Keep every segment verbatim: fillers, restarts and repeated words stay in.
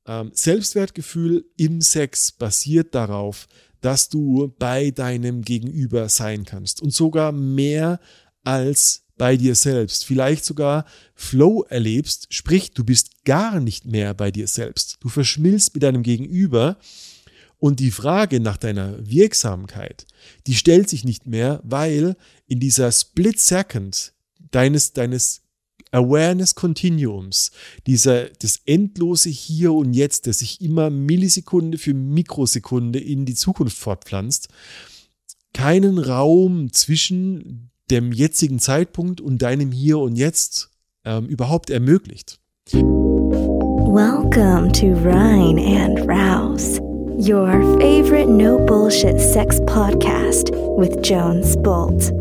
ähm, Selbstwertgefühl im Sex basiert darauf, dass du bei deinem Gegenüber sein kannst und sogar mehr als bei dir selbst. Vielleicht sogar Flow erlebst, sprich, du bist gar nicht mehr bei dir selbst. Du verschmilzt mit deinem Gegenüber und die Frage nach deiner Wirksamkeit, die stellt sich nicht mehr, weil in dieser Split Second deines, deines Awareness-Kontinuums, dieser, das endlose Hier und Jetzt, das sich immer Millisekunde für Mikrosekunde in die Zukunft fortpflanzt, keinen Raum zwischen dem jetzigen Zeitpunkt und deinem Hier und Jetzt ähm, überhaupt ermöglicht. Welcome to Rhine and Rouse, your favorite no bullshit sex podcast with Jones Bolt.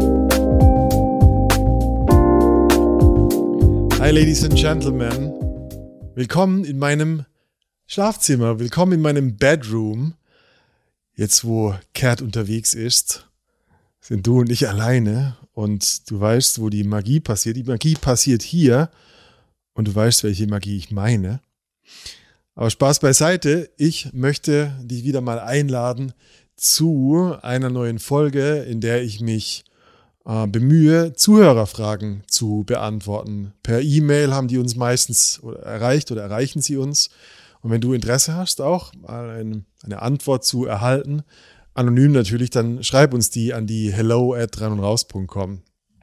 Hi Ladies and Gentlemen, willkommen in meinem Schlafzimmer, willkommen in meinem Bedroom. Jetzt wo Kat unterwegs ist, sind du und ich alleine und du weißt, wo die Magie passiert. Die Magie passiert hier und du weißt, welche Magie ich meine. Aber Spaß beiseite, ich möchte dich wieder mal einladen zu einer neuen Folge, in der ich mich äh, bemühe, Zuhörerfragen zu beantworten. Per E-Mail haben die uns meistens erreicht oder erreichen sie uns. Und wenn du Interesse hast, auch mal ein, eine Antwort zu erhalten, anonym natürlich, dann schreib uns die an die hello at rein und raus punkt com.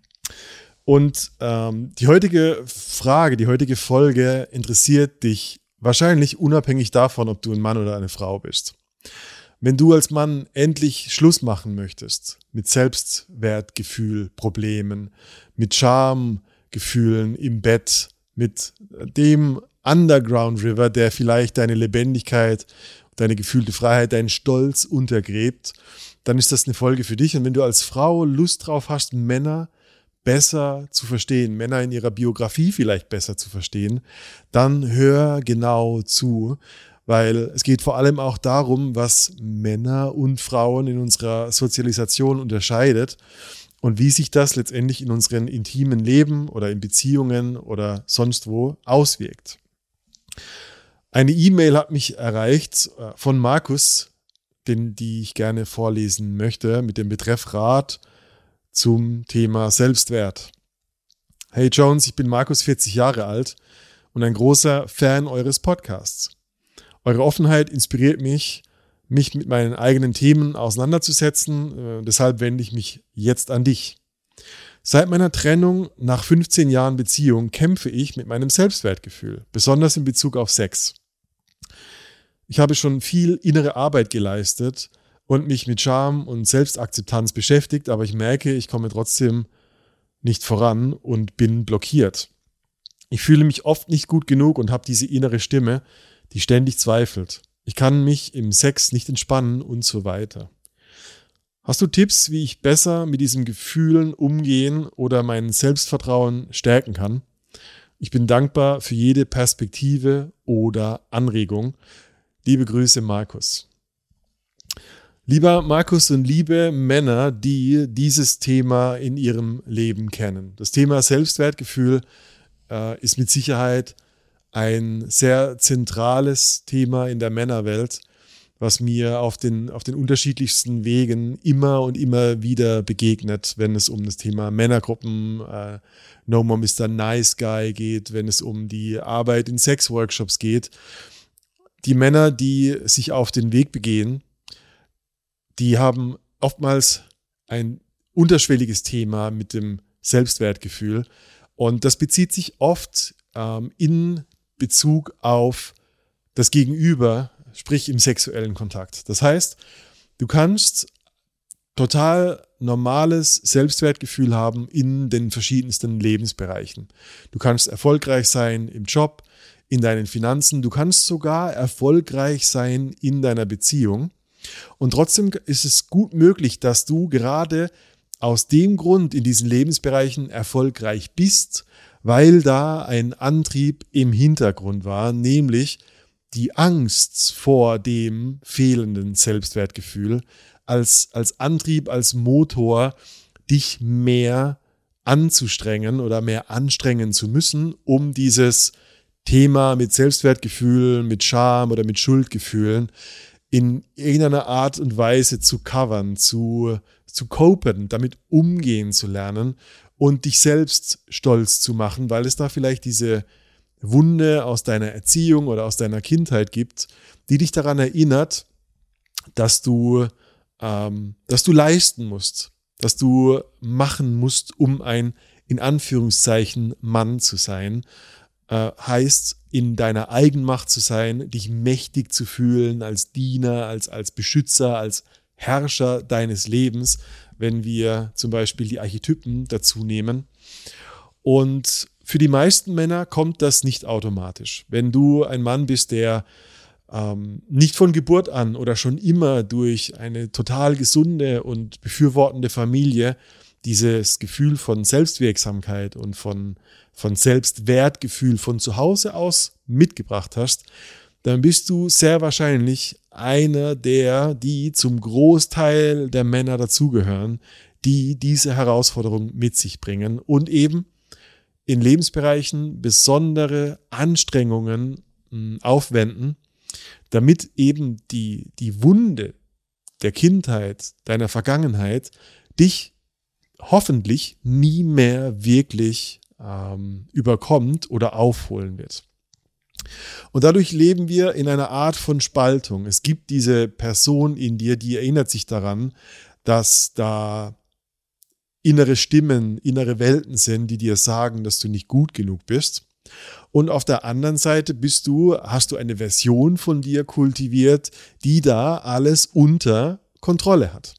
Und ähm, die heutige Frage, die heutige Folge interessiert dich wahrscheinlich unabhängig davon, ob du ein Mann oder eine Frau bist. Wenn du als Mann endlich Schluss machen möchtest mit Selbstwertgefühl, Problemen, mit Schamgefühlen im Bett, mit dem Underground River, der vielleicht deine Lebendigkeit, deine gefühlte Freiheit, deinen Stolz untergräbt, dann ist das eine Folge für dich. Und wenn du als Frau Lust drauf hast, Männer besser zu verstehen, Männer in ihrer Biografie vielleicht besser zu verstehen, dann hör genau zu, weil es geht vor allem auch darum, was Männer und Frauen in unserer Sozialisation unterscheidet und wie sich das letztendlich in unseren intimen Leben oder in Beziehungen oder sonst wo auswirkt. Eine E-Mail hat mich erreicht von Markus, den, die ich gerne vorlesen möchte, mit dem Betreff Rat zum Thema Selbstwert. Hey Jones, ich bin Markus, vierzig Jahre alt und ein großer Fan eures Podcasts. Eure Offenheit inspiriert mich, mich mit meinen eigenen Themen auseinanderzusetzen. Äh, deshalb wende ich mich jetzt an dich. Seit meiner Trennung nach fünfzehn Jahren Beziehung kämpfe ich mit meinem Selbstwertgefühl, besonders in Bezug auf Sex. Ich habe schon viel innere Arbeit geleistet und mich mit Scham und Selbstakzeptanz beschäftigt, aber ich merke, ich komme trotzdem nicht voran und bin blockiert. Ich fühle mich oft nicht gut genug und habe diese innere Stimme, die ständig zweifelt. Ich kann mich im Sex nicht entspannen und so weiter. Hast du Tipps, wie ich besser mit diesen Gefühlen umgehen oder mein Selbstvertrauen stärken kann? Ich bin dankbar für jede Perspektive oder Anregung. Liebe Grüße, Markus. Lieber Markus und liebe Männer, die dieses Thema in ihrem Leben kennen. Das Thema Selbstwertgefühl äh, ist mit Sicherheit ein sehr zentrales Thema in der Männerwelt, was mir auf den, auf den unterschiedlichsten Wegen immer und immer wieder begegnet, wenn es um das Thema Männergruppen, äh, No More Mister Nice Guy geht, wenn es um die Arbeit in Sexworkshops geht. Die Männer, die sich auf den Weg begehen, die haben oftmals ein unterschwelliges Thema mit dem Selbstwertgefühl und das bezieht sich oft ähm, in Bezug auf das Gegenüber, sprich im sexuellen Kontakt. Das heißt, du kannst total normales Selbstwertgefühl haben in den verschiedensten Lebensbereichen. Du kannst erfolgreich sein im Job, in deinen Finanzen, du kannst sogar erfolgreich sein in deiner Beziehung. Und trotzdem ist es gut möglich, dass du gerade aus dem Grund in diesen Lebensbereichen erfolgreich bist, weil da ein Antrieb im Hintergrund war, nämlich die Angst vor dem fehlenden Selbstwertgefühl als, als Antrieb, als Motor, dich mehr anzustrengen oder mehr anstrengen zu müssen, um dieses Thema mit Selbstwertgefühlen, mit Scham oder mit Schuldgefühlen in irgendeiner Art und Weise zu covern, zu, zu copen, damit umgehen zu lernen und dich selbst stolz zu machen, weil es da vielleicht diese Wunde aus deiner Erziehung oder aus deiner Kindheit gibt, die dich daran erinnert, dass du, ähm, dass du leisten musst, dass du machen musst, um ein, in Anführungszeichen, Mann zu sein. Äh, heißt, in deiner Eigenmacht zu sein, dich mächtig zu fühlen als Diener, als, als Beschützer, als Herrscher deines Lebens, wenn wir zum Beispiel die Archetypen dazu nehmen. Und für die meisten Männer kommt das nicht automatisch. Wenn du ein Mann bist, der ähm, nicht von Geburt an oder schon immer durch eine total gesunde und befürwortende Familie dieses Gefühl von Selbstwirksamkeit und von, von Selbstwertgefühl von zu Hause aus mitgebracht hast, dann bist du sehr wahrscheinlich einer der, die zum Großteil der Männer dazugehören, die diese Herausforderung mit sich bringen und eben in Lebensbereichen besondere Anstrengungen mh, aufwenden, damit eben die, die Wunde der Kindheit, deiner Vergangenheit, dich hoffentlich nie mehr wirklich ähm, überkommt oder aufholen wird. Und dadurch leben wir in einer Art von Spaltung. Es gibt diese Person in dir, die erinnert sich daran, dass da innere Stimmen, innere Welten sind, die dir sagen, dass du nicht gut genug bist. Und auf der anderen Seite bist du, hast du eine Version von dir kultiviert, die da alles unter Kontrolle hat.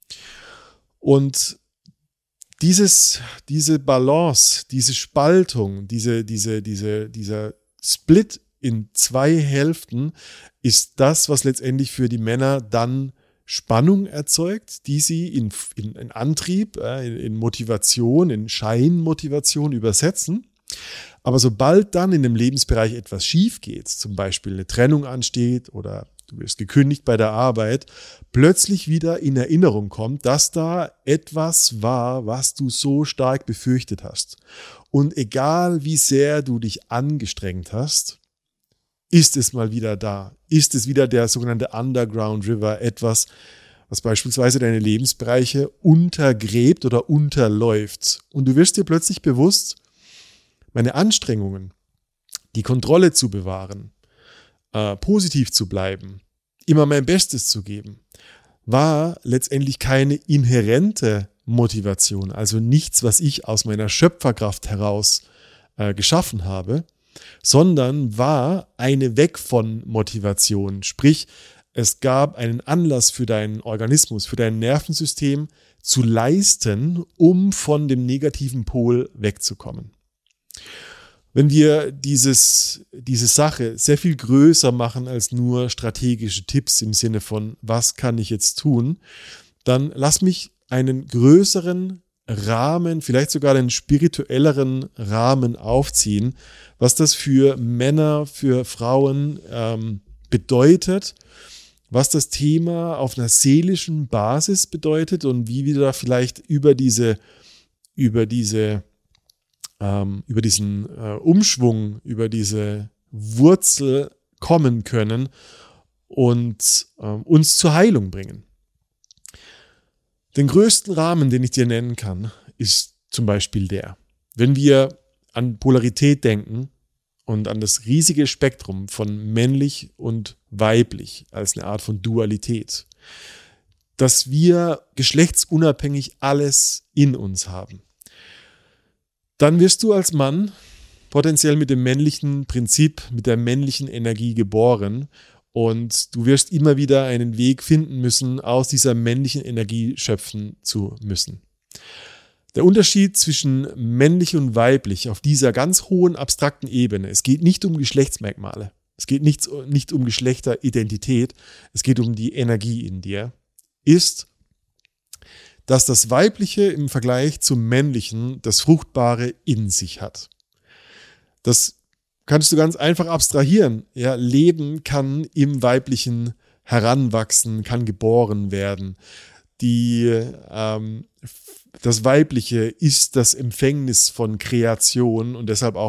Und dieses, diese Balance, diese Spaltung, diese, diese, diese, dieser Split in zwei Hälften ist das, was letztendlich für die Männer dann Spannung erzeugt, die sie in, in, in Antrieb, in, in Motivation, in Scheinmotivation übersetzen. Aber sobald dann in dem Lebensbereich etwas schief geht, zum Beispiel eine Trennung ansteht oder du wirst gekündigt bei der Arbeit, plötzlich wieder in Erinnerung kommt, dass da etwas war, was du so stark befürchtet hast. Und egal wie sehr du dich angestrengt hast, ist es mal wieder da. Ist es wieder der sogenannte Underground River, etwas, was beispielsweise deine Lebensbereiche untergräbt oder unterläuft. Und du wirst dir plötzlich bewusst, meine Anstrengungen, die Kontrolle zu bewahren, äh, positiv zu bleiben, immer mein Bestes zu geben, war letztendlich keine inhärente Motivation, also nichts, was ich aus meiner Schöpferkraft heraus äh, geschaffen habe, sondern war eine Weg von Motivation. Sprich, es gab einen Anlass für deinen Organismus, für dein Nervensystem zu leisten, um von dem negativen Pol wegzukommen. Wenn wir dieses, diese Sache sehr viel größer machen als nur strategische Tipps im Sinne von, was kann ich jetzt tun, dann lass mich einen größeren Rahmen, vielleicht sogar einen spirituelleren Rahmen aufziehen, was das für Männer, für Frauen ähm, bedeutet, was das Thema auf einer seelischen Basis bedeutet und wie wir da vielleicht über diese, über diese, ähm, über diesen äh, Umschwung, über diese Wurzel kommen können und ähm, uns zur Heilung bringen. Den größten Rahmen, den ich dir nennen kann, ist zum Beispiel der. Wenn wir an Polarität denken und an das riesige Spektrum von männlich und weiblich als eine Art von Dualität, dass wir geschlechtsunabhängig alles in uns haben, dann wirst du als Mann potenziell mit dem männlichen Prinzip, mit der männlichen Energie geboren. Und du wirst immer wieder einen Weg finden müssen, aus dieser männlichen Energie schöpfen zu müssen. Der Unterschied zwischen männlich und weiblich auf dieser ganz hohen abstrakten Ebene, es geht nicht um Geschlechtsmerkmale, es geht nicht, nicht um Geschlechteridentität, es geht um die Energie in dir, ist, dass das Weibliche im Vergleich zum Männlichen das Fruchtbare in sich hat. Das kannst du ganz einfach abstrahieren. Ja, Leben kann im Weiblichen heranwachsen, kann geboren werden. Die, ähm, das Weibliche ist das Empfängnis von Kreation und deshalb auch von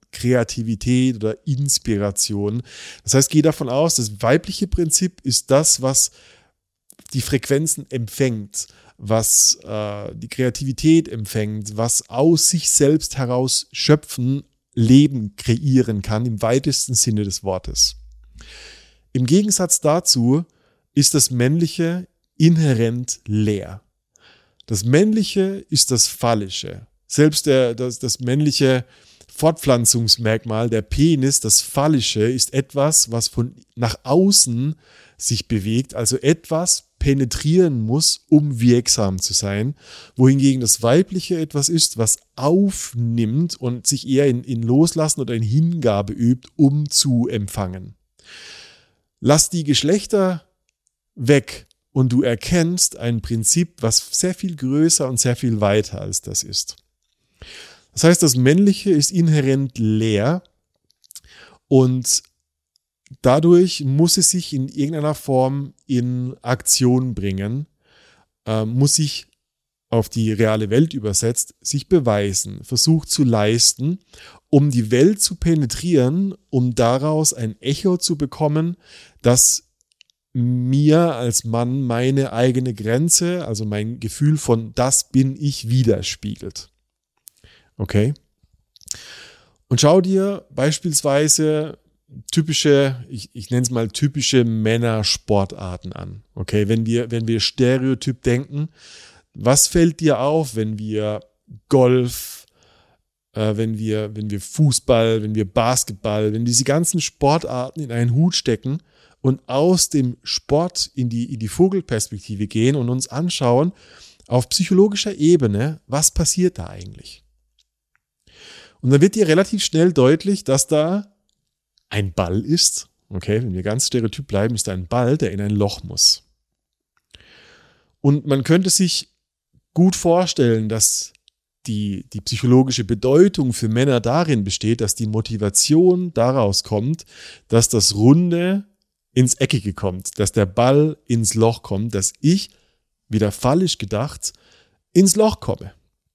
Kreativität oder Inspiration. Das heißt, geh davon aus, das weibliche Prinzip ist das, was die Frequenzen empfängt, was äh, die Kreativität empfängt, was aus sich selbst heraus schöpfen, Leben kreieren kann, im weitesten Sinne des Wortes. Im Gegensatz dazu ist das Männliche inhärent leer. Das Männliche ist das Phallische. Selbst der, das, das männliche Fortpflanzungsmerkmal, der Penis, das Phallische, ist etwas, was von nach außen sich bewegt, also etwas penetrieren muss, um wirksam zu sein, wohingegen das Weibliche etwas ist, was aufnimmt und sich eher in, in Loslassen oder in Hingabe übt, um zu empfangen. Lass die Geschlechter weg und du erkennst ein Prinzip, was sehr viel größer und sehr viel weiter als das ist. Das heißt, das Männliche ist inhärent leer und dadurch muss es sich in irgendeiner Form in Aktion bringen, äh, muss sich auf die reale Welt übersetzt, sich beweisen, versucht zu leisten, um die Welt zu penetrieren, um daraus ein Echo zu bekommen, das mir als Mann meine eigene Grenze, also mein Gefühl von das bin ich, widerspiegelt. Okay? Und schau dir beispielsweise typische, ich, ich nenne es mal typische Männersportarten an. Okay, wenn wir, wenn wir Stereotyp denken, was fällt dir auf, wenn wir Golf, äh, wenn wir, wenn wir Fußball, wenn wir Basketball, wenn diese ganzen Sportarten in einen Hut stecken und aus dem Sport in die, in die Vogelperspektive gehen und uns anschauen, auf psychologischer Ebene, was passiert da eigentlich? Und dann wird dir relativ schnell deutlich, dass da ein Ball ist. Okay, wenn wir ganz stereotyp bleiben, ist da ein Ball, der in ein Loch muss. Und man könnte sich gut vorstellen, dass die, die psychologische Bedeutung für Männer darin besteht, dass die Motivation daraus kommt, dass das Runde ins Eckige kommt, dass der Ball ins Loch kommt, dass ich, wieder phallisch gedacht, ins Loch komme.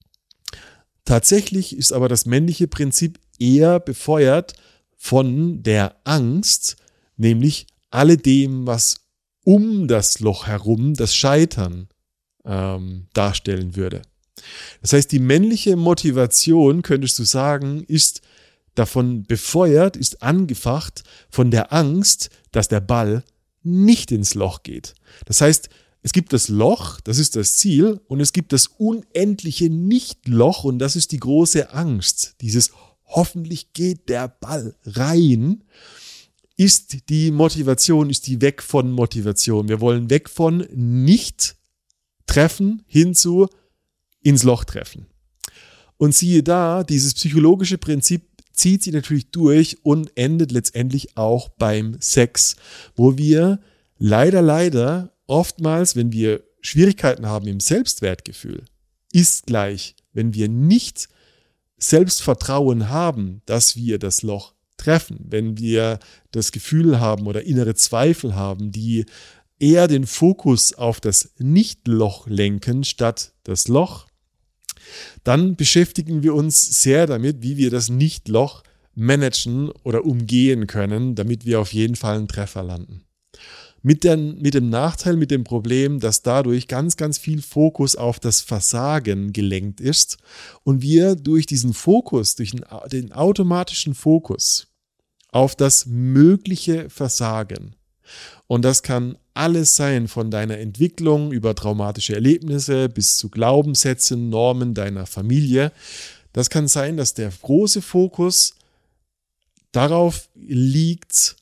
Tatsächlich ist aber das männliche Prinzip eher befeuert von der Angst, nämlich alledem, was um das Loch herum das Scheitern ähm, darstellen würde. Das heißt, die männliche Motivation, könntest du sagen, ist davon befeuert, ist angefacht von der Angst, dass der Ball nicht ins Loch geht. Das heißt, es gibt das Loch, das ist das Ziel, und es gibt das unendliche Nicht-Loch, und das ist die große Angst. Dieses hoffentlich geht der Ball rein, ist die Motivation, ist die weg von Motivation. Wir wollen weg von nicht treffen hin zu ins Loch treffen. Und siehe da, dieses psychologische Prinzip zieht sich natürlich durch und endet letztendlich auch beim Sex, wo wir leider, leider oftmals, wenn wir Schwierigkeiten haben im Selbstwertgefühl, ist gleich, wenn wir nicht Selbstvertrauen haben, dass wir das Loch treffen, wenn wir das Gefühl haben oder innere Zweifel haben, die eher den Fokus auf das Nicht-Loch lenken statt das Loch, dann beschäftigen wir uns sehr damit, wie wir das Nicht-Loch managen oder umgehen können, damit wir auf jeden Fall einen Treffer landen. Mit, den, mit dem Nachteil, mit dem Problem, dass dadurch ganz, ganz viel Fokus auf das Versagen gelenkt ist und wir durch diesen Fokus, durch den, den automatischen Fokus auf das mögliche Versagen, und das kann alles sein, von deiner Entwicklung über traumatische Erlebnisse bis zu Glaubenssätzen, Normen deiner Familie. Das kann sein, dass der große Fokus darauf liegt,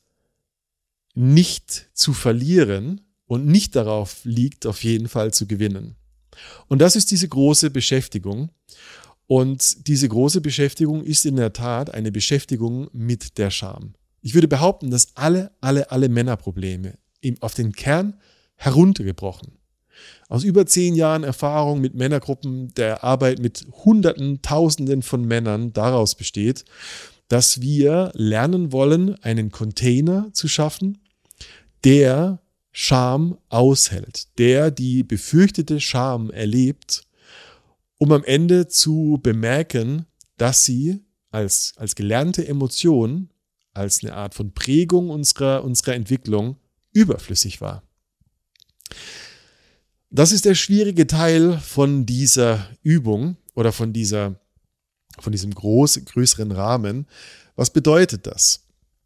nicht zu verlieren und nicht darauf liegt, auf jeden Fall zu gewinnen. Und das ist diese große Beschäftigung. Und diese große Beschäftigung ist in der Tat eine Beschäftigung mit der Scham. Ich würde behaupten, dass alle, alle, alle Männerprobleme auf den Kern heruntergebrochen, aus über zehn Jahren Erfahrung mit Männergruppen, der Arbeit mit Hunderten, Tausenden von Männern daraus besteht, dass wir lernen wollen, einen Container zu schaffen, der Scham aushält, der die befürchtete Scham erlebt, um am Ende zu bemerken, dass sie als, als gelernte Emotion, als eine Art von Prägung unserer, unserer Entwicklung überflüssig war. Das ist der schwierige Teil von dieser Übung oder von, dieser, von diesem groß, größeren Rahmen. Was bedeutet das?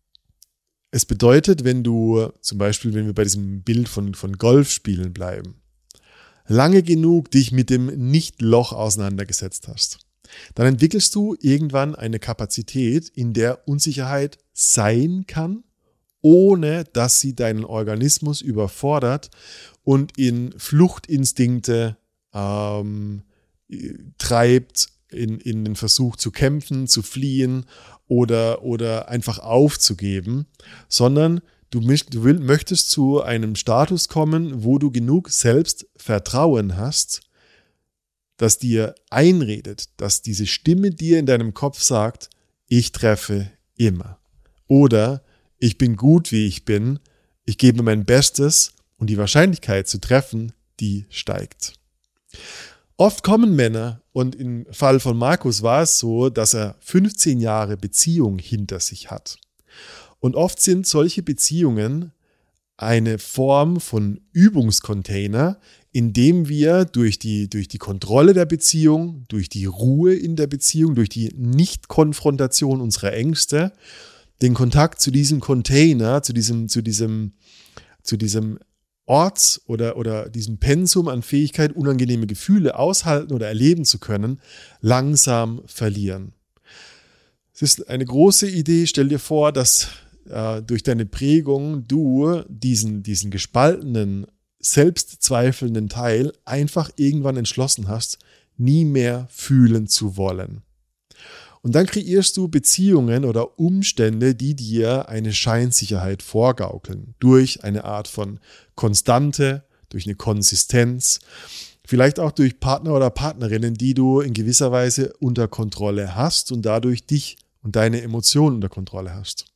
Es bedeutet, wenn du zum Beispiel, wenn wir bei diesem Bild von, von Golfspielen bleiben, lange genug dich mit dem Nicht-Loch auseinandergesetzt hast, dann entwickelst du irgendwann eine Kapazität, in der Unsicherheit sein kann, ohne dass sie deinen Organismus überfordert und in Fluchtinstinkte ähm, treibt, in, in den Versuch zu kämpfen, zu fliehen oder, oder einfach aufzugeben, sondern du, du will, möchtest zu einem Status kommen, wo du genug Selbstvertrauen hast, das dir einredet, dass diese Stimme dir in deinem Kopf sagt, ich treffe immer. Oder ich bin gut, wie ich bin, ich gebe mein Bestes und die Wahrscheinlichkeit zu treffen, die steigt. Oft kommen Männer, und im Fall von Markus war es so, dass er fünfzehn Jahre Beziehung hinter sich hat. Und oft sind solche Beziehungen eine Form von Übungscontainer, in dem wir durch die, durch die Kontrolle der Beziehung, durch die Ruhe in der Beziehung, durch die Nicht-Konfrontation unserer Ängste, den Kontakt zu diesem Container, zu diesem, zu diesem, zu diesem Ort oder, oder diesem Pensum an Fähigkeit, unangenehme Gefühle aushalten oder erleben zu können, langsam verlieren. Es ist eine große Idee. Stell dir vor, dass äh, durch deine Prägung du diesen, diesen gespaltenen, selbstzweifelnden Teil einfach irgendwann entschlossen hast, nie mehr fühlen zu wollen. Und dann kreierst du Beziehungen oder Umstände, die dir eine Scheinsicherheit vorgaukeln. Durch eine Art von Konstante, durch eine Konsistenz, vielleicht auch durch Partner oder Partnerinnen, die du in gewisser Weise unter Kontrolle hast und dadurch dich und deine Emotionen unter Kontrolle hast.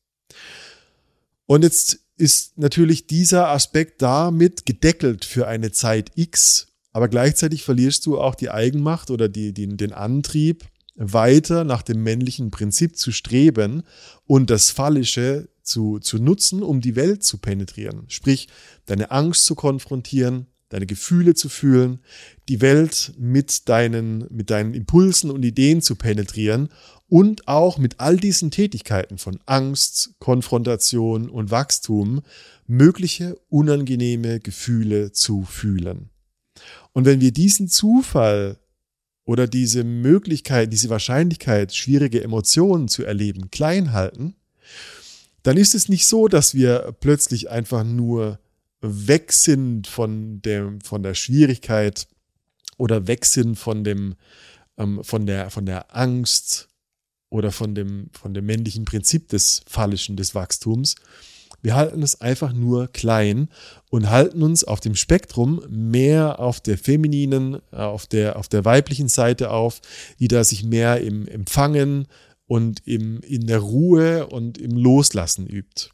Und jetzt ist natürlich dieser Aspekt damit gedeckelt für eine Zeit X, aber gleichzeitig verlierst du auch die Eigenmacht oder die, die, den Antrieb, weiter nach dem männlichen Prinzip zu streben und das Phallische zu, zu nutzen, um die Welt zu penetrieren. Sprich, deine Angst zu konfrontieren, deine Gefühle zu fühlen, die Welt mit deinen, mit deinen Impulsen und Ideen zu penetrieren und auch mit all diesen Tätigkeiten von Angst, Konfrontation und Wachstum mögliche unangenehme Gefühle zu fühlen. Und wenn wir diesen Zufall oder diese Möglichkeit, diese Wahrscheinlichkeit, schwierige Emotionen zu erleben, klein halten, dann ist es nicht so, dass wir plötzlich einfach nur weg sind von dem, von der Schwierigkeit oder weg sind von dem, ähm, von der, von der Angst oder von dem, von dem männlichen Prinzip des Phallischen, des Wachstums. Wir halten es einfach nur klein und halten uns auf dem Spektrum mehr auf der femininen, auf der, auf der weiblichen Seite auf, die da sich mehr im Empfangen und im, in der Ruhe und im Loslassen übt.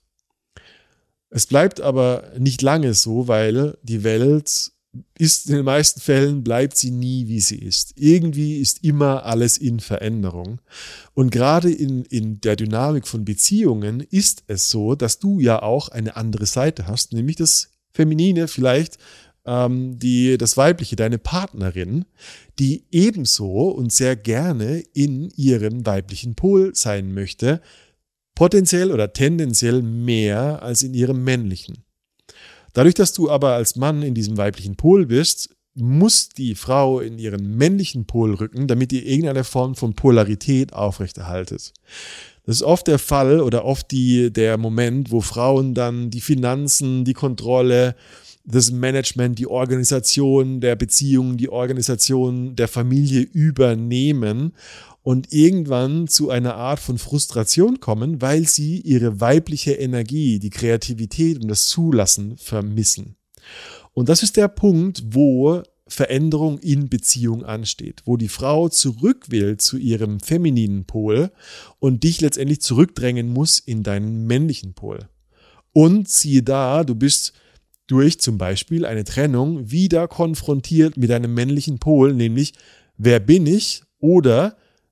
Es bleibt aber nicht lange so, weil die Welt ist, in den meisten Fällen bleibt sie nie, wie sie ist. Irgendwie ist immer alles in Veränderung. Und gerade in, in der Dynamik von Beziehungen ist es so, dass du ja auch eine andere Seite hast, nämlich das Feminine, vielleicht ähm, die, das Weibliche, deine Partnerin, die ebenso und sehr gerne in ihrem weiblichen Pol sein möchte, potenziell oder tendenziell mehr als in ihrem männlichen. Dadurch, dass du aber als Mann in diesem weiblichen Pol bist, muss die Frau in ihren männlichen Pol rücken, damit ihr irgendeine Form von Polarität aufrechterhaltet. Das ist oft der Fall oder oft die, der Moment, wo Frauen dann die Finanzen, die Kontrolle, das Management, die Organisation der Beziehungen, die Organisation der Familie übernehmen und irgendwann zu einer Art von Frustration kommen, weil sie ihre weibliche Energie, die Kreativität und das Zulassen vermissen. Und das ist der Punkt, wo Veränderung in Beziehung ansteht, wo die Frau zurück will zu ihrem femininen Pol und dich letztendlich zurückdrängen muss in deinen männlichen Pol. Und siehe da, du bist durch zum Beispiel eine Trennung wieder konfrontiert mit deinem männlichen Pol, nämlich wer bin ich oder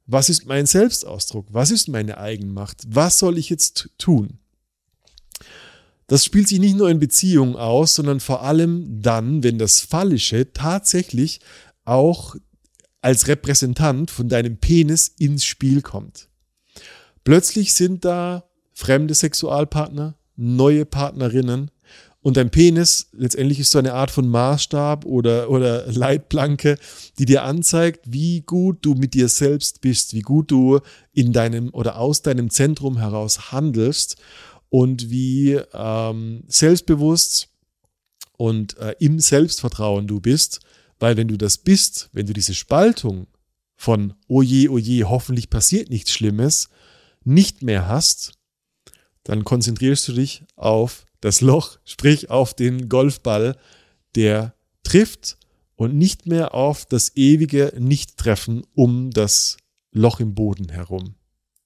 Was ist mein Selbstausdruck? Was ist meine Eigenmacht? Was soll ich jetzt tun? Das spielt sich nicht nur in Beziehungen aus, sondern vor allem dann, wenn das Phallische tatsächlich auch als Repräsentant von deinem Penis ins Spiel kommt. Plötzlich sind da fremde Sexualpartner, neue Partnerinnen und dein Penis letztendlich ist so eine Art von Maßstab oder, oder Leitplanke, die dir anzeigt, wie gut du mit dir selbst bist, wie gut du in deinem oder aus deinem Zentrum heraus handelst und wie ähm, selbstbewusst und äh, im Selbstvertrauen du bist, weil wenn du das bist, wenn du diese Spaltung von oje, oje, hoffentlich passiert nichts Schlimmes, nicht mehr hast, dann konzentrierst du dich auf das Loch, sprich auf den Golfball, der trifft und nicht mehr auf das ewige Nicht-Treffen um das Loch im Boden herum.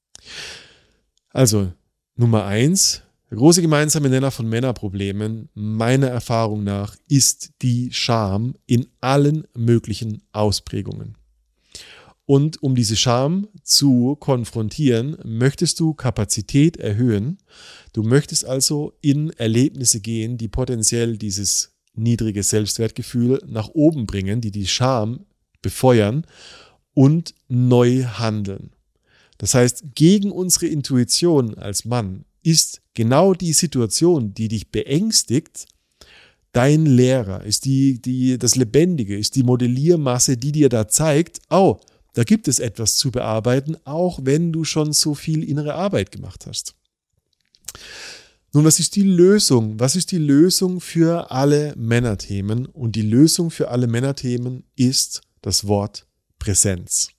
Also, Nummer eins, der große gemeinsame Nenner von Männerproblemen, meiner Erfahrung nach, ist die Scham in allen möglichen Ausprägungen. Und um diese Scham zu konfrontieren, möchtest du Kapazität erhöhen. Du möchtest also in Erlebnisse gehen, die potenziell dieses niedrige Selbstwertgefühl nach oben bringen, die die Scham befeuern und neu handeln. Das heißt, gegen unsere Intuition als Mann ist genau die Situation, die dich beängstigt, dein Lehrer, ist die, die, das Lebendige, ist die Modelliermasse, die dir da zeigt, oh, da gibt es etwas zu bearbeiten, auch wenn du schon so viel innere Arbeit gemacht hast. Nun, was ist die Lösung? Was ist die Lösung für alle Männerthemen? Und die Lösung für alle Männerthemen ist das Wort Präsenz.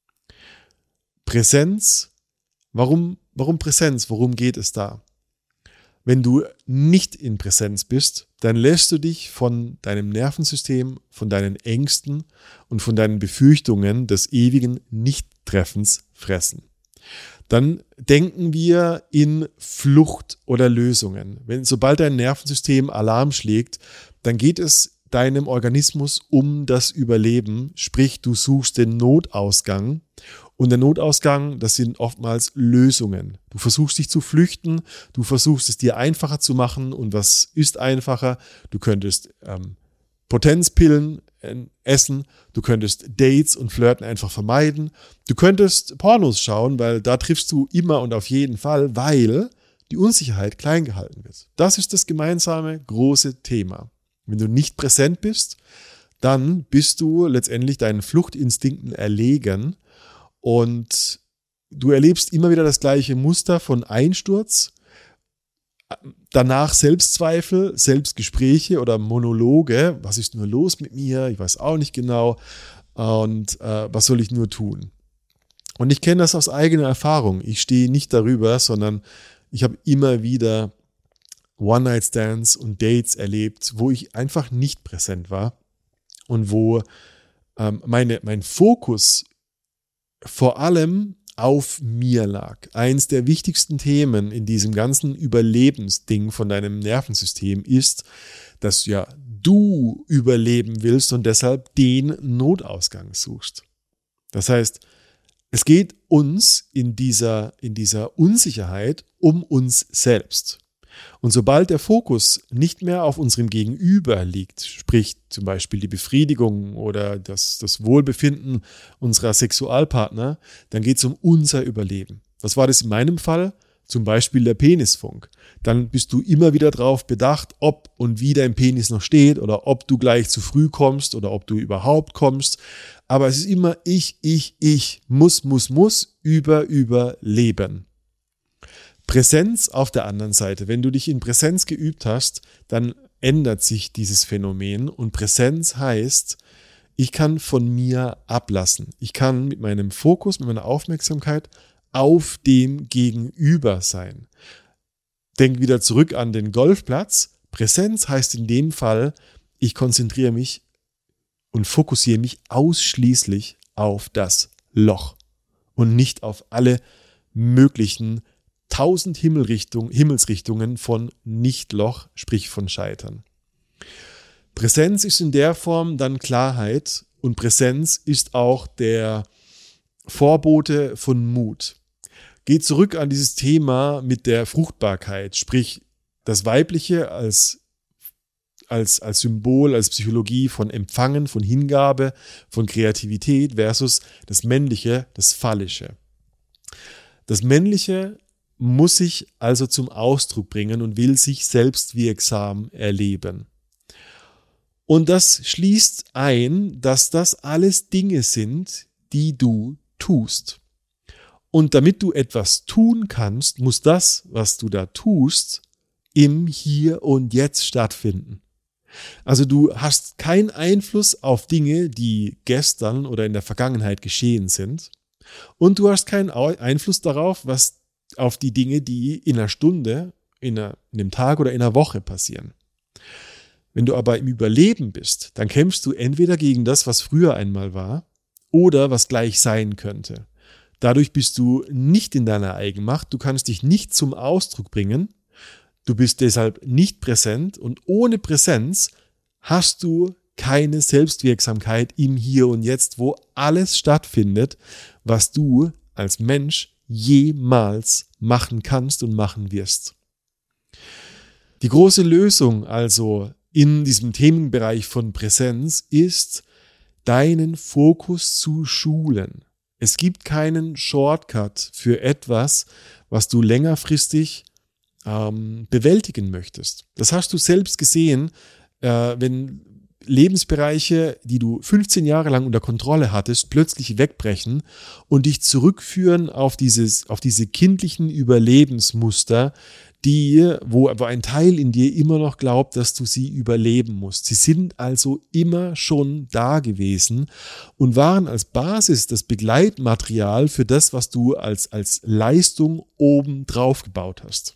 Präsenz, warum, warum Präsenz? Worum geht es da? Wenn du nicht in Präsenz bist, dann lässt du dich von deinem Nervensystem, von deinen Ängsten und von deinen Befürchtungen des ewigen Nicht-Treffens fressen. Dann denken wir in Flucht oder Lösungen. Wenn, sobald dein Nervensystem Alarm schlägt, dann geht es deinem Organismus um das Überleben, sprich du suchst den Notausgang. Und der Notausgang, das sind oftmals Lösungen. Du versuchst dich zu flüchten, du versuchst es dir einfacher zu machen. Und was ist einfacher? Du könntest ähm, Potenzpillen äh, essen, du könntest Dates und Flirten einfach vermeiden. Du könntest Pornos schauen, weil da triffst du immer und auf jeden Fall, weil die Unsicherheit klein gehalten wird. Das ist das gemeinsame große Thema. Wenn du nicht präsent bist, dann bist du letztendlich deinen Fluchtinstinkten erlegen. Und du erlebst immer wieder das gleiche Muster von Einsturz, danach Selbstzweifel, Selbstgespräche oder Monologe. Was ist nur los mit mir? Ich weiß auch nicht genau. Und äh, was soll ich nur tun? Und ich kenne das aus eigener Erfahrung. Ich stehe nicht darüber, sondern ich habe immer wieder One-Night-Stands und Dates erlebt, wo ich einfach nicht präsent war und wo ähm, meine, mein Fokus vor allem auf mir lag. Eins der wichtigsten Themen in diesem ganzen Überlebensding von deinem Nervensystem ist, dass ja du überleben willst und deshalb den Notausgang suchst. Das heißt, es geht uns in dieser, in dieser Unsicherheit um uns selbst. Und sobald der Fokus nicht mehr auf unserem Gegenüber liegt, sprich zum Beispiel die Befriedigung oder das, das Wohlbefinden unserer Sexualpartner, dann geht es um unser Überleben. Was war das in meinem Fall? Zum Beispiel der Penisfunk. Dann bist du immer wieder darauf bedacht, ob und wie dein Penis noch steht oder ob du gleich zu früh kommst oder ob du überhaupt kommst. Aber es ist immer ich, ich, ich, muss, muss, muss, über, überleben. Präsenz auf der anderen Seite. Wenn du dich in Präsenz geübt hast, dann ändert sich dieses Phänomen und Präsenz heißt, ich kann von mir ablassen. Ich kann mit meinem Fokus, mit meiner Aufmerksamkeit auf dem Gegenüber sein. Denk wieder zurück an den Golfplatz. Präsenz heißt in dem Fall, ich konzentriere mich und fokussiere mich ausschließlich auf das Loch und nicht auf alle möglichen tausend Himmelrichtung, Himmelsrichtungen von Nichtloch, sprich von Scheitern. Präsenz ist in der Form dann Klarheit und Präsenz ist auch der Vorbote von Mut. Geht zurück an dieses Thema mit der Fruchtbarkeit, sprich das Weibliche als, als, als Symbol, als Psychologie von Empfangen, von Hingabe, von Kreativität versus das Männliche, das Phallische. Das Männliche muss sich also zum Ausdruck bringen und will sich selbst wirksam erleben. Und das schließt ein, dass das alles Dinge sind, die du tust. Und damit du etwas tun kannst, muss das, was du da tust, im Hier und Jetzt stattfinden. Also du hast keinen Einfluss auf Dinge, die gestern oder in der Vergangenheit geschehen sind. Und du hast keinen Einfluss darauf, was auf die Dinge, die in einer Stunde, in, einer, in einem Tag oder in einer Woche passieren. Wenn du aber im Überleben bist, dann kämpfst du entweder gegen das, was früher einmal war, oder was gleich sein könnte. Dadurch bist du nicht in deiner Eigenmacht, du kannst dich nicht zum Ausdruck bringen, du bist deshalb nicht präsent und ohne Präsenz hast du keine Selbstwirksamkeit im Hier und Jetzt, wo alles stattfindet, was du als Mensch jemals machen kannst und machen wirst. Die große Lösung also in diesem Themenbereich von Präsenz ist, deinen Fokus zu schulen. Es gibt keinen Shortcut für etwas, was du längerfristig ähm, bewältigen möchtest. Das hast du selbst gesehen, äh, wenn Lebensbereiche, die du fünfzehn Jahre lang unter Kontrolle hattest, plötzlich wegbrechen und dich zurückführen auf dieses, auf diese kindlichen Überlebensmuster, die, wo aber ein Teil in dir immer noch glaubt, dass du sie überleben musst. Sie sind also immer schon da gewesen und waren als Basis das Begleitmaterial für das, was du als, als Leistung oben drauf gebaut hast.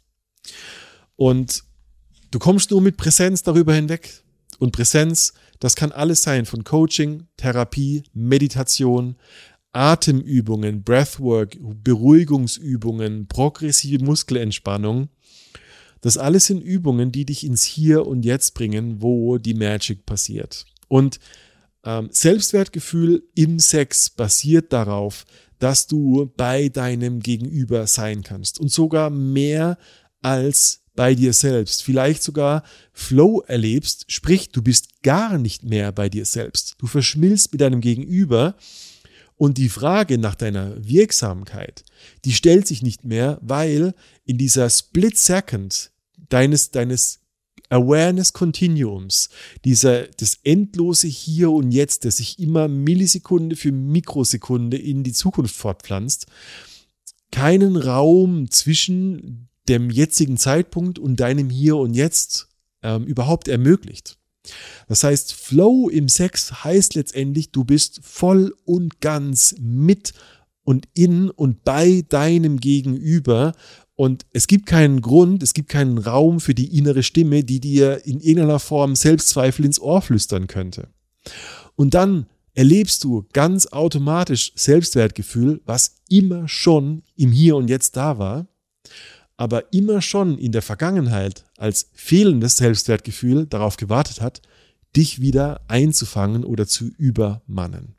Und du kommst nur mit Präsenz darüber hinweg. Und Präsenz, das kann alles sein, von Coaching, Therapie, Meditation, Atemübungen, Breathwork, Beruhigungsübungen, progressive Muskelentspannung. Das alles sind Übungen, die dich ins Hier und Jetzt bringen, wo die Magic passiert. Und ähm, Selbstwertgefühl im Sex basiert darauf, dass du bei deinem Gegenüber sein kannst. Und sogar mehr als bei dir selbst. Vielleicht sogar Flow erlebst, sprich, du bist gar nicht mehr bei dir selbst. Du verschmilzt mit deinem Gegenüber. Und die Frage nach deiner Wirksamkeit, die stellt sich nicht mehr, weil in dieser Split Second deines, deines Awareness Continuums, dieser, das endlose Hier und Jetzt, das sich immer Millisekunde für Mikrosekunde in die Zukunft fortpflanzt, keinen Raum zwischen dem jetzigen Zeitpunkt und deinem Hier und Jetzt ähm, überhaupt ermöglicht. Das heißt, Flow im Sex heißt letztendlich, du bist voll und ganz mit und in und bei deinem Gegenüber und es gibt keinen Grund, es gibt keinen Raum für die innere Stimme, die dir in irgendeiner Form Selbstzweifel ins Ohr flüstern könnte. Und dann erlebst du ganz automatisch Selbstwertgefühl, was immer schon im Hier und Jetzt da war, aber immer schon in der Vergangenheit als fehlendes Selbstwertgefühl darauf gewartet hat, dich wieder einzufangen oder zu übermannen.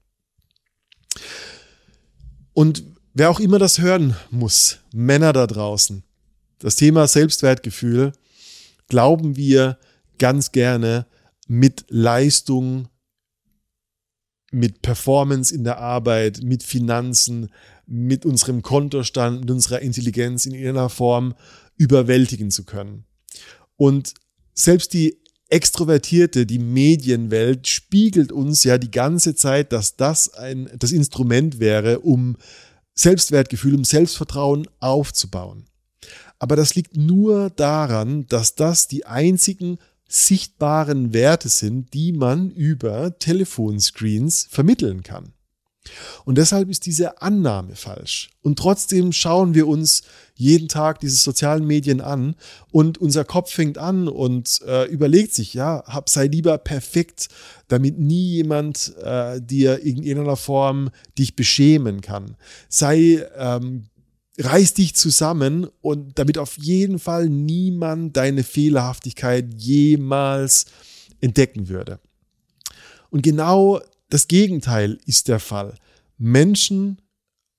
Und wer auch immer das hören muss, Männer da draußen, das Thema Selbstwertgefühl glauben wir ganz gerne mit Leistung, mit Performance in der Arbeit, mit Finanzen, mit unserem Kontostand, mit unserer Intelligenz in irgendeiner Form überwältigen zu können. Und selbst die Extrovertierte, die Medienwelt spiegelt uns ja die ganze Zeit, dass das ein, das Instrument wäre, um Selbstwertgefühl, um Selbstvertrauen aufzubauen. Aber das liegt nur daran, dass das die einzigen sichtbaren Werte sind, die man über Telefonscreens vermitteln kann. Und deshalb ist diese Annahme falsch. Und trotzdem schauen wir uns jeden Tag diese sozialen Medien an und unser Kopf fängt an und äh, überlegt sich, ja, hab, sei lieber perfekt, damit nie jemand äh, dir in irgendeiner Form dich beschämen kann. Sei, ähm, reiß dich zusammen und damit auf jeden Fall niemand deine Fehlerhaftigkeit jemals entdecken würde. Und genau das Gegenteil ist der Fall. Menschen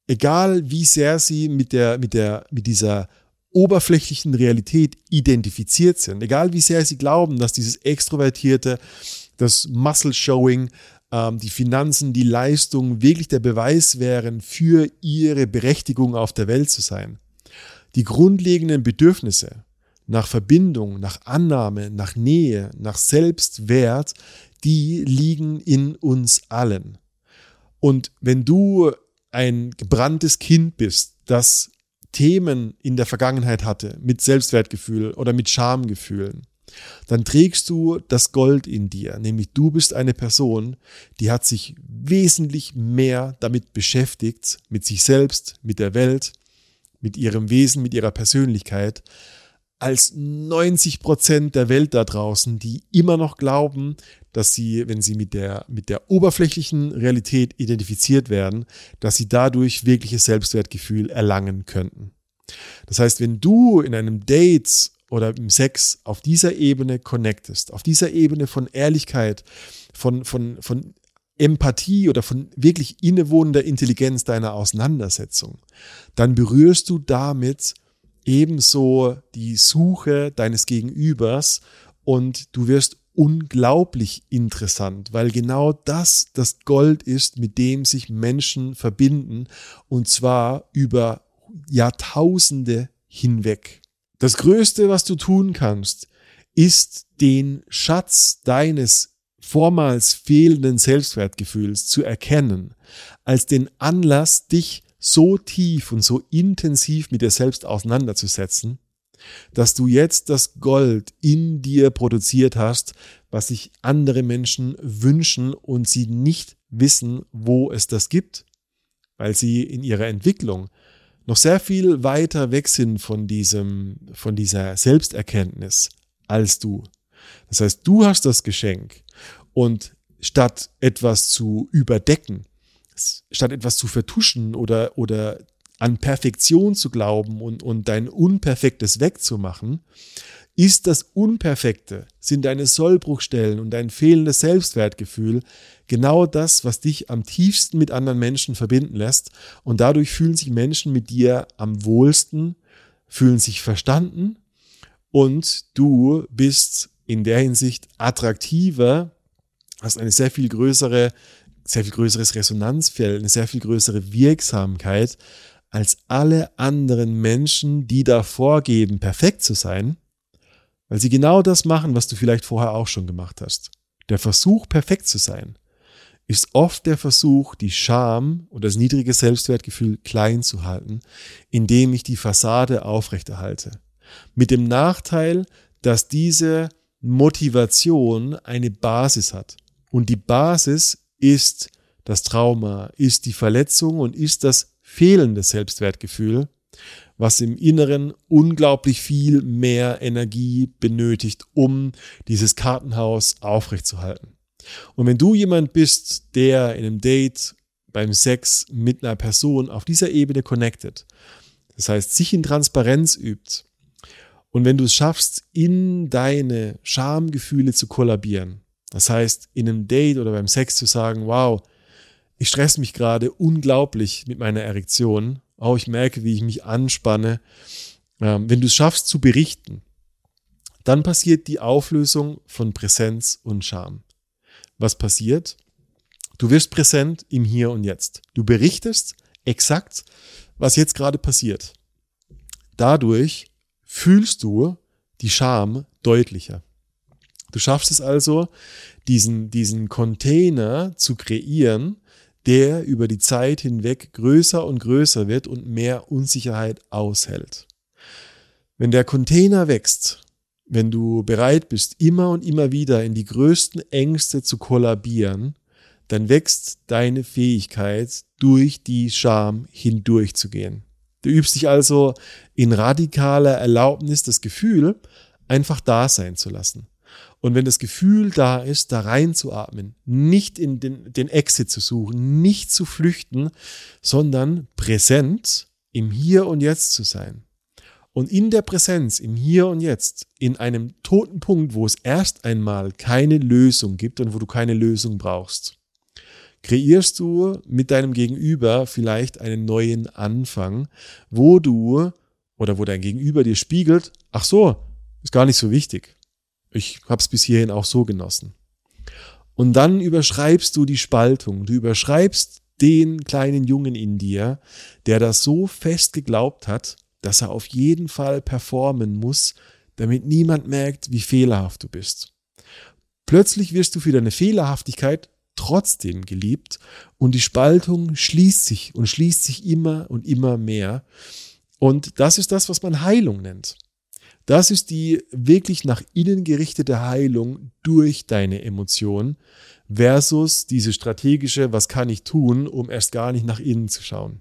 egal wie sehr sie mit der, mit der, mit dieser oberflächlichen Realität identifiziert sind, egal wie sehr sie glauben, dass dieses Extrovertierte, das Muscle-Showing, ähm, die Finanzen, die Leistung wirklich der Beweis wären für ihre Berechtigung auf der Welt zu sein. Die grundlegenden Bedürfnisse nach Verbindung, nach Annahme, nach Nähe, nach Selbstwert, die liegen in uns allen. Und wenn du ein gebranntes Kind bist, das Themen in der Vergangenheit hatte, mit Selbstwertgefühl oder mit Schamgefühlen, dann trägst du das Gold in dir, nämlich du bist eine Person, die hat sich wesentlich mehr damit beschäftigt, mit sich selbst, mit der Welt, mit ihrem Wesen, mit ihrer Persönlichkeit, als neunzig Prozent der Welt da draußen, die immer noch glauben, dass sie, wenn sie mit der, mit der oberflächlichen Realität identifiziert werden, dass sie dadurch wirkliches Selbstwertgefühl erlangen könnten. Das heißt, wenn du in einem Date oder im Sex auf dieser Ebene connectest, auf dieser Ebene von Ehrlichkeit, von, von, von Empathie oder von wirklich innewohnender Intelligenz deiner Auseinandersetzung, dann berührst du damit ebenso die Suche deines Gegenübers und du wirst unglaublich interessant, weil genau das das Gold ist, mit dem sich Menschen verbinden, und zwar über Jahrtausende hinweg. Das Größte, was du tun kannst, ist den Schatz deines vormals fehlenden Selbstwertgefühls zu erkennen, als den Anlass, dich so tief und so intensiv mit dir selbst auseinanderzusetzen, dass du jetzt das Gold in dir produziert hast, was sich andere Menschen wünschen und sie nicht wissen, wo es das gibt, weil sie in ihrer Entwicklung noch sehr viel weiter weg sind von diesem, von dieser Selbsterkenntnis als du. Das heißt, du hast das Geschenk, und statt etwas zu überdecken, statt etwas zu vertuschen oder, oder an Perfektion zu glauben und, und dein Unperfektes wegzumachen, ist das Unperfekte, sind deine Sollbruchstellen und dein fehlendes Selbstwertgefühl genau das, was dich am tiefsten mit anderen Menschen verbinden lässt, und dadurch fühlen sich Menschen mit dir am wohlsten, fühlen sich verstanden, und du bist in der Hinsicht attraktiver, hast eine sehr viel größere sehr viel größeres Resonanzfeld, eine sehr viel größere Wirksamkeit als alle anderen Menschen, die da vorgeben, perfekt zu sein, weil sie genau das machen, was du vielleicht vorher auch schon gemacht hast. Der Versuch, perfekt zu sein, ist oft der Versuch, die Scham oder das niedrige Selbstwertgefühl klein zu halten, indem ich die Fassade aufrechterhalte. Mit dem Nachteil, dass diese Motivation eine Basis hat. Und die Basis ist das Trauma, ist die Verletzung und ist das fehlende Selbstwertgefühl, was im Inneren unglaublich viel mehr Energie benötigt, um dieses Kartenhaus aufrechtzuerhalten. Und wenn du jemand bist, der in einem Date, beim Sex mit einer Person auf dieser Ebene connected, das heißt, sich in Transparenz übt, und wenn du es schaffst, in deine Schamgefühle zu kollabieren, das heißt, in einem Date oder beim Sex zu sagen, wow, ich stress mich gerade unglaublich mit meiner Erektion, oh, ich merke, wie ich mich anspanne. Ähm, wenn du es schaffst zu berichten, dann passiert die Auflösung von Präsenz und Scham. Was passiert? Du wirst präsent im Hier und Jetzt. Du berichtest exakt, was jetzt gerade passiert. Dadurch fühlst du die Scham deutlicher. Du schaffst es also, diesen, diesen Container zu kreieren, der über die Zeit hinweg größer und größer wird und mehr Unsicherheit aushält. Wenn der Container wächst, wenn du bereit bist, immer und immer wieder in die größten Ängste zu kollabieren, dann wächst deine Fähigkeit, durch die Scham hindurchzugehen. Du übst dich also in radikaler Erlaubnis, das Gefühl einfach da sein zu lassen. Und wenn das Gefühl da ist, da reinzuatmen, nicht in den, den Exit zu suchen, nicht zu flüchten, sondern präsent im Hier und Jetzt zu sein. Und in der Präsenz, im Hier und Jetzt, in einem toten Punkt, wo es erst einmal keine Lösung gibt und wo du keine Lösung brauchst, kreierst du mit deinem Gegenüber vielleicht einen neuen Anfang, wo du oder wo dein Gegenüber dir spiegelt, ach so, ist gar nicht so wichtig. Ich habe es bis hierhin auch so genossen. Und dann überschreibst du die Spaltung. Du überschreibst den kleinen Jungen in dir, der das so fest geglaubt hat, dass er auf jeden Fall performen muss, damit niemand merkt, wie fehlerhaft du bist. Plötzlich wirst du für deine Fehlerhaftigkeit trotzdem geliebt und die Spaltung schließt sich und schließt sich immer und immer mehr. Und das ist das, was man Heilung nennt. Das ist die wirklich nach innen gerichtete Heilung durch deine Emotionen versus diese strategische, was kann ich tun, um erst gar nicht nach innen zu schauen.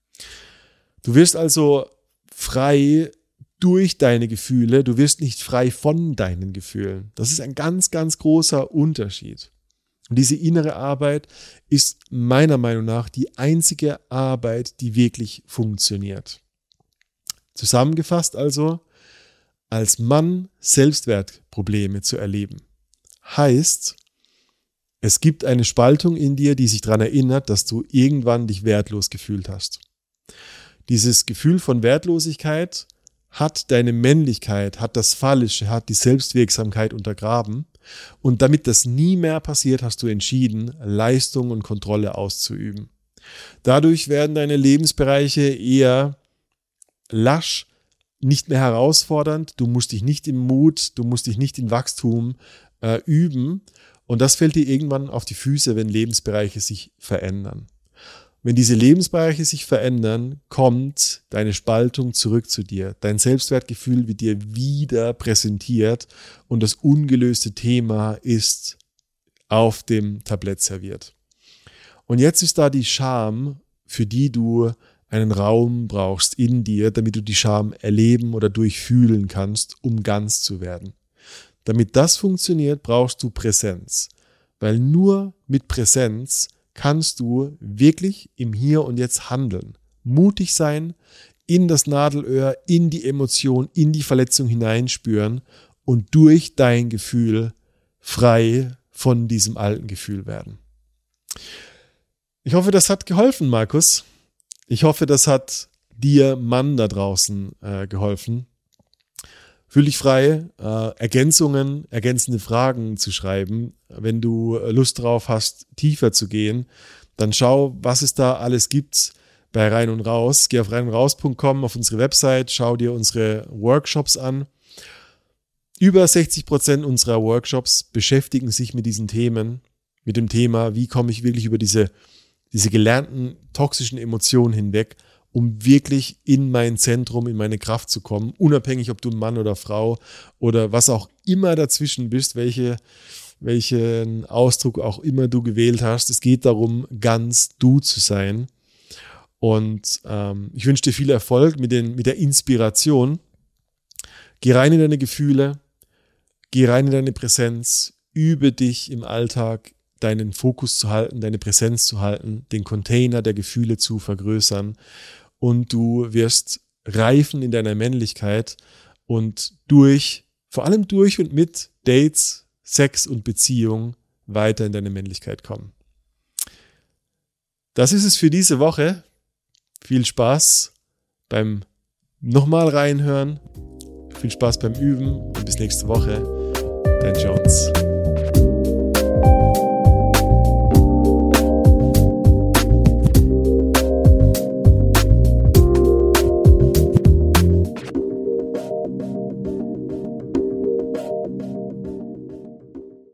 Du wirst also frei durch deine Gefühle, du wirst nicht frei von deinen Gefühlen. Das ist ein ganz, ganz großer Unterschied. Und diese innere Arbeit ist meiner Meinung nach die einzige Arbeit, die wirklich funktioniert. Zusammengefasst also, als Mann Selbstwertprobleme zu erleben, heißt, es gibt eine Spaltung in dir, die sich daran erinnert, dass du irgendwann dich wertlos gefühlt hast. Dieses Gefühl von Wertlosigkeit hat deine Männlichkeit, hat das Phallische, hat die Selbstwirksamkeit untergraben. Und damit das nie mehr passiert, hast du entschieden, Leistung und Kontrolle auszuüben. Dadurch werden deine Lebensbereiche eher lasch, nicht mehr herausfordernd, du musst dich nicht im Mut, du musst dich nicht in Wachstum äh, üben und das fällt dir irgendwann auf die Füße, wenn Lebensbereiche sich verändern. Wenn diese Lebensbereiche sich verändern, kommt deine Spaltung zurück zu dir. Dein Selbstwertgefühl wird dir wieder präsentiert und das ungelöste Thema ist auf dem Tablett serviert. Und jetzt ist da die Scham, für die du einen Raum brauchst in dir, damit du die Scham erleben oder durchfühlen kannst, um ganz zu werden. Damit das funktioniert, brauchst du Präsenz. Weil nur mit Präsenz kannst du wirklich im Hier und Jetzt handeln. Mutig sein, in das Nadelöhr, in die Emotion, in die Verletzung hineinspüren und durch dein Gefühl frei von diesem alten Gefühl werden. Ich hoffe, das hat geholfen, Markus. Ich hoffe, das hat dir, Mann da draußen, äh, geholfen. Fühl dich frei, äh, Ergänzungen, ergänzende Fragen zu schreiben. Wenn du Lust drauf hast, tiefer zu gehen, dann schau, was es da alles gibt bei Rein und Raus. Geh auf rein und raus punkt com auf unsere Website, schau dir unsere Workshops an. Über sechzig Prozent unserer Workshops beschäftigen sich mit diesen Themen, mit dem Thema, wie komme ich wirklich über diese diese gelernten toxischen Emotionen hinweg, um wirklich in mein Zentrum, in meine Kraft zu kommen, unabhängig, ob du ein Mann oder Frau oder was auch immer dazwischen bist, welche, welchen Ausdruck auch immer du gewählt hast. Es geht darum, ganz du zu sein. Und ähm, ich wünsche dir viel Erfolg mit, den, mit der Inspiration. Geh rein in deine Gefühle, geh rein in deine Präsenz, übe dich im Alltag, deinen Fokus zu halten, deine Präsenz zu halten, den Container der Gefühle zu vergrößern und du wirst reifen in deiner Männlichkeit und durch, vor allem durch und mit Dates, Sex und Beziehung weiter in deine Männlichkeit kommen. Das ist es für diese Woche. Viel Spaß beim nochmal reinhören, viel Spaß beim Üben und bis nächste Woche. Dein Jones.